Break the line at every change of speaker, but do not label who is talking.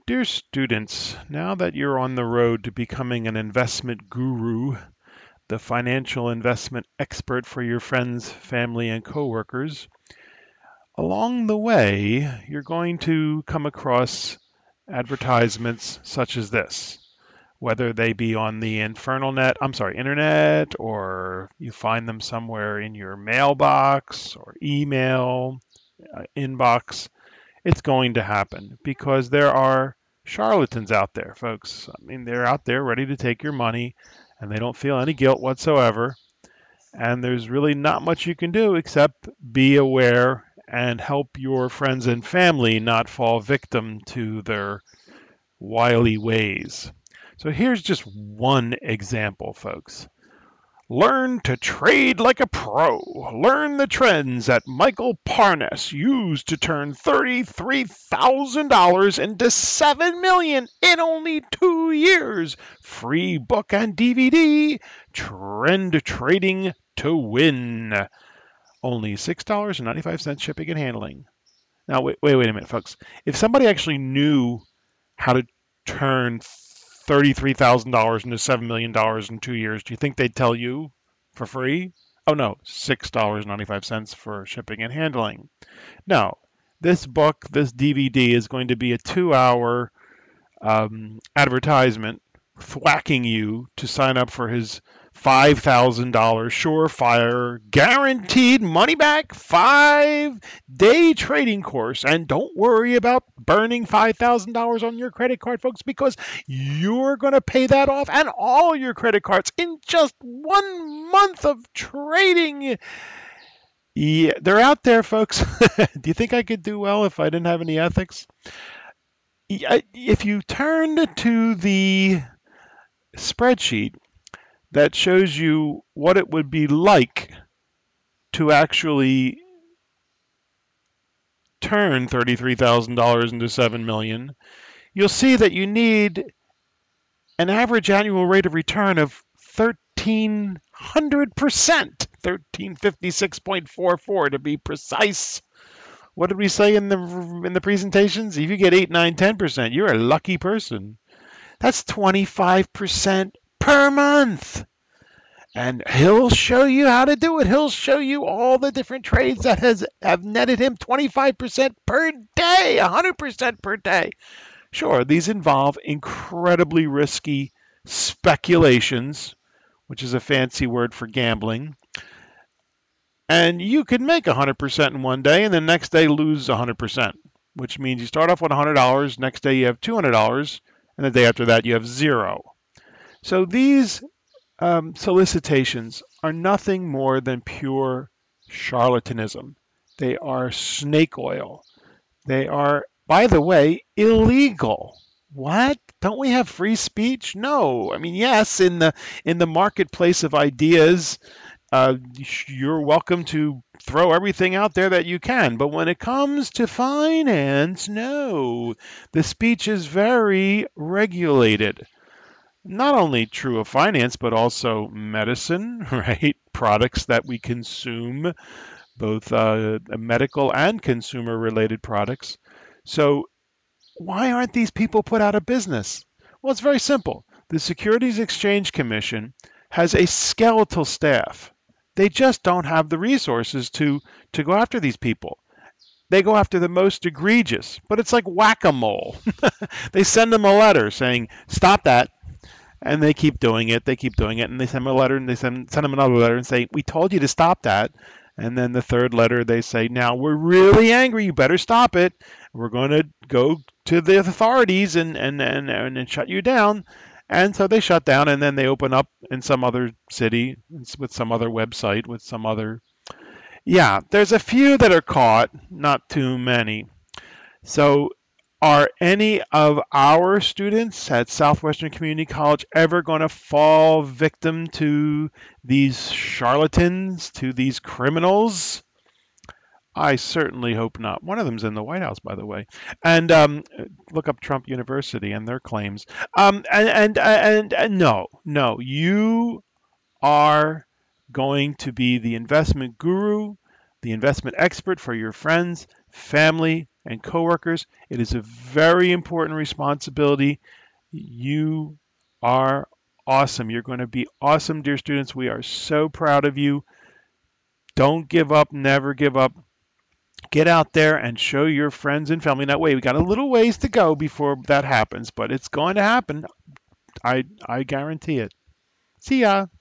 Dear students, now that you're on the road to becoming an investment guru, the financial investment expert for your friends, family, and coworkers, along the way, you're going to come across advertisements such as this, whether they be on the internet, or you find them somewhere in your mailbox or email inbox. It's going to happen because there are charlatans out there, folks. I mean, they're out there ready to take your money and they don't feel any guilt whatsoever. And there's really not much you can do except be aware and help your friends and family not fall victim to their wily ways. So here's just one example, folks. Learn to trade like a pro. Learn the trends that Michael Parnas used to turn $33,000 into $7 million in only 2 years. Free book and DVD. Trend Trading to Win. Only $6.95 shipping and handling. Now, wait a minute, folks. If somebody actually knew how to turn $33,000 into $7 million in 2 years, do you think they'd tell you for free? Oh no, $6.95 for shipping and handling. No, this book, this DVD is going to be a 2-hour advertisement thwacking you to sign up for his $5,000 surefire guaranteed money back 5-day trading course. And don't worry about burning $5,000 on your credit card, folks, because you're going to pay that off and all your credit cards in just 1 month of trading. Yeah, they're out there, folks. Do you think I could do well if I didn't have any ethics? If you turn to the spreadsheet that shows you what it would be like to actually turn $33,000 into $7 million, you'll see that you need an average annual rate of return of 1,300%, 1356.44 to be precise. What did we say in the presentations? If you get 8, 9, 10%, you're a lucky person. That's 25% per month. And he'll show you how to do it. He'll show you all the different trades that have netted him 25% per day, 100% per day. Sure, these involve incredibly risky speculations, which is a fancy word for gambling. And you could make 100% in one day and the next day lose 100%, which means you start off with $100, next day you have $200, and the day after that you have zero. So these solicitations are nothing more than pure charlatanism. They are snake oil. They are, by the way, illegal. What? Don't we have free speech? No. I mean, yes, in the marketplace of ideas, you're welcome to throw everything out there that you can. But when it comes to finance, no. The speech is very regulated. Not only true of finance, but also medicine, right? Products that we consume, both medical and consumer related products. So why aren't these people put out of business? Well, it's very simple. The Securities Exchange Commission has a skeletal staff. They just don't have the resources to go after these people. They go after the most egregious, but it's like whack-a-mole. They send them a letter saying, stop that. And they keep doing it. They keep doing it. And they send them a letter and they send them another letter and say, we told you to stop that. And then the third letter, they say, now we're really angry. You better stop it. We're going to go to the authorities and shut you down. And so they shut down and then they open up in some other city with some other website, with some other. Yeah, there's a few that are caught, not too many. So are any of our students at Southwestern Community College ever going to fall victim to these charlatans, to these criminals? I certainly hope not. One of them's in the White House, by the way. And look up Trump University and their claims. And no, you are going to be the investment guru, the investment expert for your friends, family, and coworkers. It is a very important responsibility. You are awesome. You're going to be awesome, dear students. We are so proud of you. Don't give up. Never give up. Get out there and show your friends and family. That way, we got a little ways to go before that happens, but it's going to happen. I guarantee it. See ya.